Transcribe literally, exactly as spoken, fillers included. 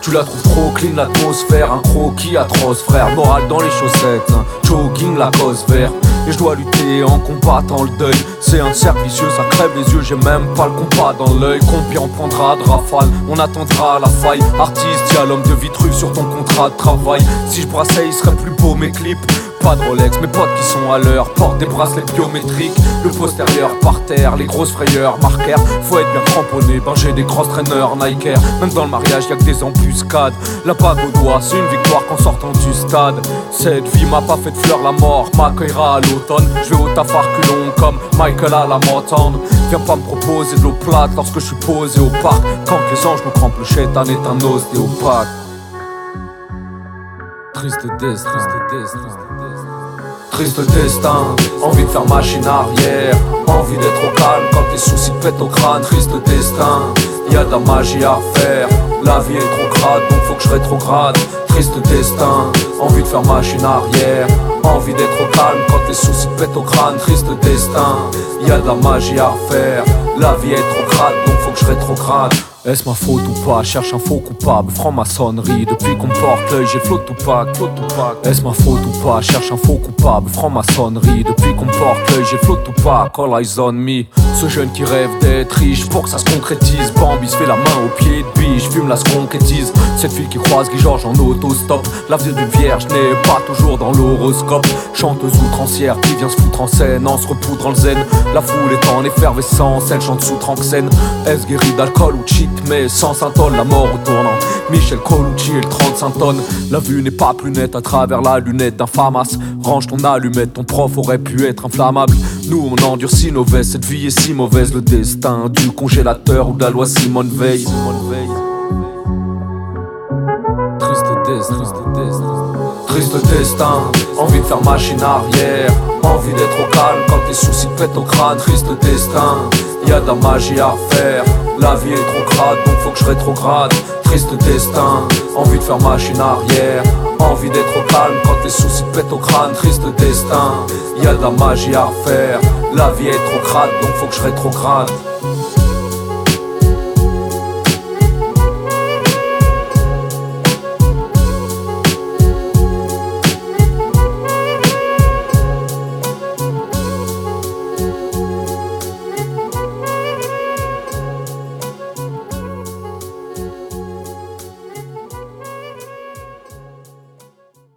Tu la trouves trop clean l'atmosphère, un croquis atroce frère. Moral dans les chaussettes, hein. Jogging la cause vert. Et je dois lutter en combattant le deuil. C'est un cercle vicieux, ça crève les yeux, j'ai même pas le compas dans l'œil. Compi en prendra de rafale, on attendra la faille. Artiste, y'a l'homme de Vitruve sur ton contrat de travail. Si je brassais, il serait plus beau mes clips. Pas de Rolex, mes potes qui sont à l'heure portent des bracelets biométriques. Le postérieur par terre, les grosses frayeurs, marqueurs. Faut être bien cramponné, ben j'ai des cross trainers Nike Air. Même dans le mariage y'a que des embuscades. La bague au doigt, c'est une victoire qu'en sortant du stade. Cette vie m'a pas fait de fleurs, la mort m'accueillera à l'automne. Je vais au taf à reculons comme Michael à la montagne. Viens pas me proposer de l'eau plate lorsque je suis posé au parc. Quand les anges nous crampent, le chétan est un ostéopathe. Triste destin, triste destin, triste destin. Envie de faire machine arrière, envie d'être au calme quand tes soucis te pètent au crâne. Triste destin, y'a de la magie à faire. La vie est trop crade, donc faut que je rétrograde. Triste destin, envie de faire machine arrière, envie d'être au calme quand tes soucis te pètent au crâne. Triste destin, y'a de la magie à faire. La vie est trop crade, donc faut que je rétrograde. Est-ce ma faute ou pas? Cherche un faux coupable, franc-maçonnerie. Depuis qu'on me porte l'œil, j'ai flot Tupac, flot Tupac. Est-ce ma faute ou pas? Cherche un faux coupable, franc-maçonnerie. Depuis qu'on me porte l'œil, j'ai flot Tupac, all eyes on me. Ce jeune qui rêve d'être riche pour que ça se concrétise. Bambi se fait la main au pied de biche, fume la se concrétise. Cette fille qui croise Guy Georges en autostop. L'avenir d'une vierge n'est pas toujours dans l'horoscope. Chanteuse outrancière qui vient se foutre en scène en se repoudrant le zen. La foule est en effervescence, elle chante sous Tranxène. Est-ce guéri d'alcool ou cheat? Mais sans Saint-Paul, la mort au tournant. Michel Colucci et le trente-cinq tonnes. La vue n'est pas plus nette à travers la lunette d'un famas. Range ton allumette, ton prof aurait pu être inflammable. Nous on endurcit nos vestes, cette vie est si mauvaise. Le destin du congélateur ou de la loi Simone Veil. Triste destin, triste destin, triste destin. Envie de faire machine arrière, envie d'être au calme quand tes soucis te pètent au crâne. Triste destin, y'a de la magie à faire. La vie est trop crade, donc faut que je rétrograde. Triste destin, envie de faire machine arrière, envie d'être au calme quand tes soucis te pètent au crâne. Triste destin, y'a de la magie à faire. La vie est trop crade, donc faut que je rétrograde.